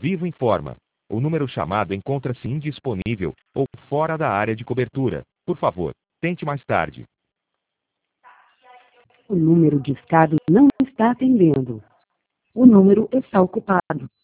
Vivo informa. O número chamado encontra-se indisponível ou fora da área de cobertura. Por favor, tente mais tarde. O número discado não está atendendo. O número está ocupado.